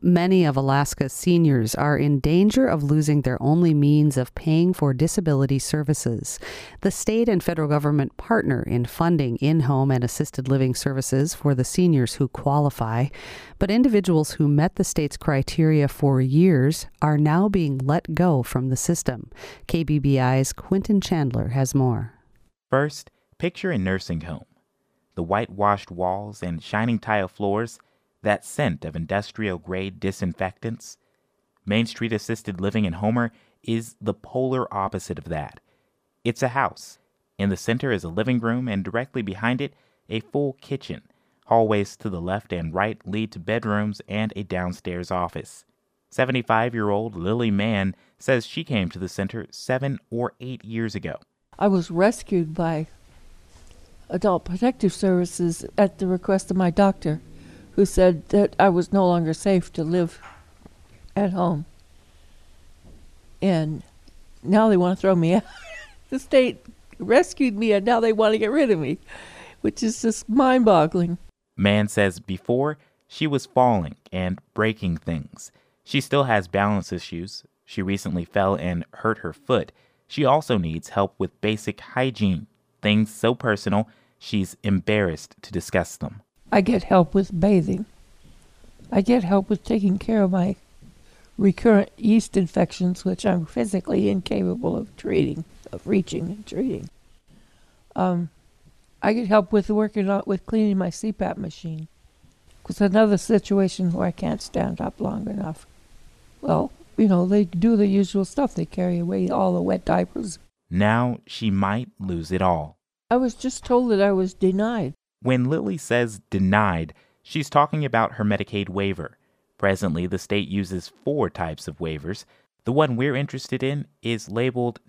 Many of Alaska's seniors are in danger of losing their only means of paying for disability services. The state and federal government partner in funding in-home and assisted living services for the seniors who qualify, but individuals who met the state's criteria for years are now being let go from the system. KBBI's Quentin Chandler has more. First, picture a nursing home. The whitewashed walls and shining tile floors, that scent of industrial-grade disinfectants. Main Street Assisted Living in Homer is the polar opposite of that. It's a house. In the center is a living room, and directly behind it, a full kitchen. Hallways to the left and right lead to bedrooms and a downstairs office. 75-year-old Lily Mann says she came to the center 7 or 8 years ago. I was rescued by Adult Protective Services at the request of my doctor, who said that I was no longer safe to live at home. And now they want to throw me out. The state rescued me, and now they want to get rid of me, which is just mind-boggling. Mann says before, she was falling and breaking things. She still has balance issues. She recently fell and hurt her foot. She also needs help with basic hygiene, things so personal, she's embarrassed to discuss them. I get help with bathing. I get help with taking care of my recurrent yeast infections, which I'm physically incapable of reaching and treating. I get help with working out with cleaning my CPAP machine. It's another situation where I can't stand up long enough. Well, they do the usual stuff. They carry away all the wet diapers. Now she might lose it all. I was just told that I was denied. When Lily says denied, she's talking about her Medicaid waiver. Presently, the state uses 4 types of waivers. The one we're interested in is labeled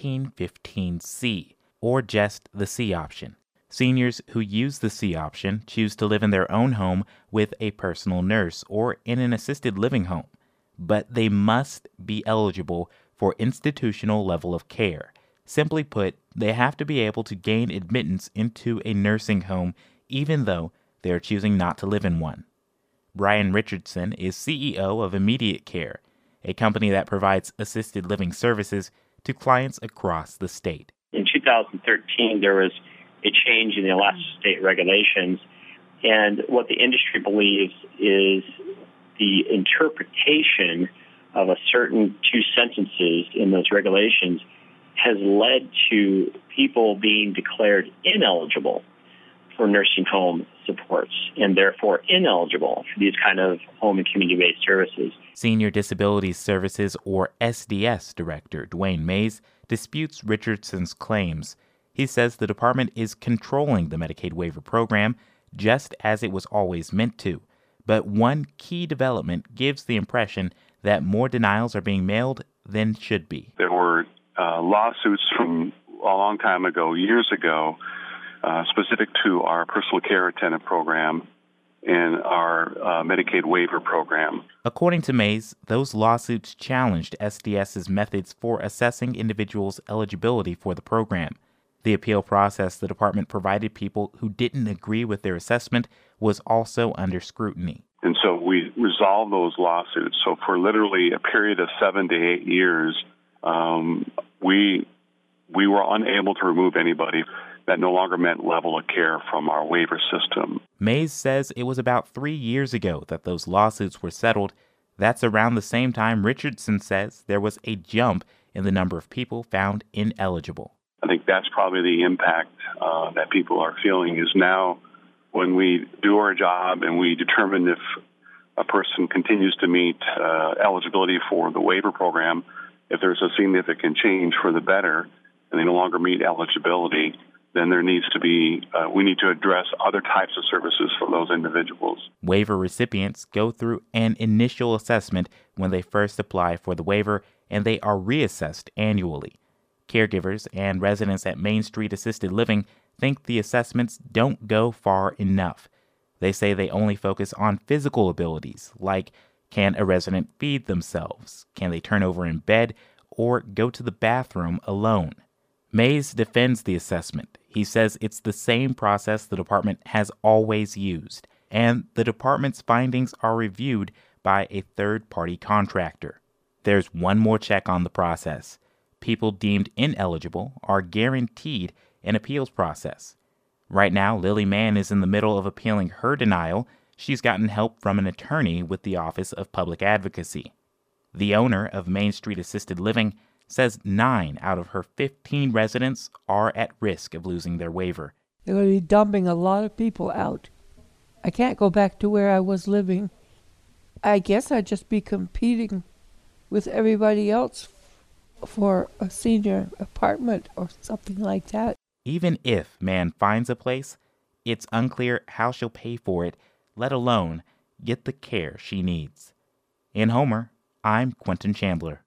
1915C, or just the C option. Seniors who use the C option choose to live in their own home with a personal nurse or in an assisted living home, but they must be eligible for institutional level of care. Simply put, they have to be able to gain admittance into a nursing home even though they are choosing not to live in one. Brian Richardson is CEO of Immediate Care, a company that provides assisted living services to clients across the state. In 2013, there was a change in the Alaska state regulations, and what the industry believes is the interpretation of a certain 2 sentences in those regulations has led to people being declared ineligible for nursing home supports and therefore ineligible for these kind of home and community-based services. Senior Disability Services, or SDS Director Dwayne Mays, disputes Richardson's claims. He says the department is controlling the Medicaid waiver program just as it was always meant to. But one key development gives the impression that more denials are being mailed than should be. There were lawsuits from a long time ago, years ago, specific to our personal care attendant program and our Medicaid waiver program. According to Mays, those lawsuits challenged SDS's methods for assessing individuals' eligibility for the program. The appeal process the department provided people who didn't agree with their assessment was also under scrutiny. And so we resolved those lawsuits. So for literally a period of 7 to 8 years, we were unable to remove anybody that no longer met level of care from our waiver system. Mays says it was about 3 years ago that those lawsuits were settled. That's around the same time Richardson says there was a jump in the number of people found ineligible. I think that's probably the impact that people are feeling is now when we do our job and we determine if a person continues to meet eligibility for the waiver program, if there's a significant change for the better and they no longer meet eligibility, then there needs to be, we need to address other types of services for those individuals. Waiver recipients go through an initial assessment when they first apply for the waiver, and they are reassessed annually. Caregivers and residents at Main Street Assisted Living think the assessments don't go far enough. They say they only focus on physical abilities, like can a resident feed themselves, can they turn over in bed, or go to the bathroom alone. Mays defends the assessment. He says it's the same process the department has always used, and the department's findings are reviewed by a third-party contractor. There's one more check on the process. People deemed ineligible are guaranteed an appeals process. Right now, Lily Mann is in the middle of appealing her denial. She's gotten help from an attorney with the Office of Public Advocacy. The owner of Main Street Assisted Living says 9 out of her 15 residents are at risk of losing their waiver. They're going to be dumping a lot of people out. I can't go back to where I was living. I guess I'd just be competing with everybody else for a senior apartment or something like that. Even if Mann finds a place, it's unclear how she'll pay for it, let alone get the care she needs. In Homer, I'm Quentin Chandler.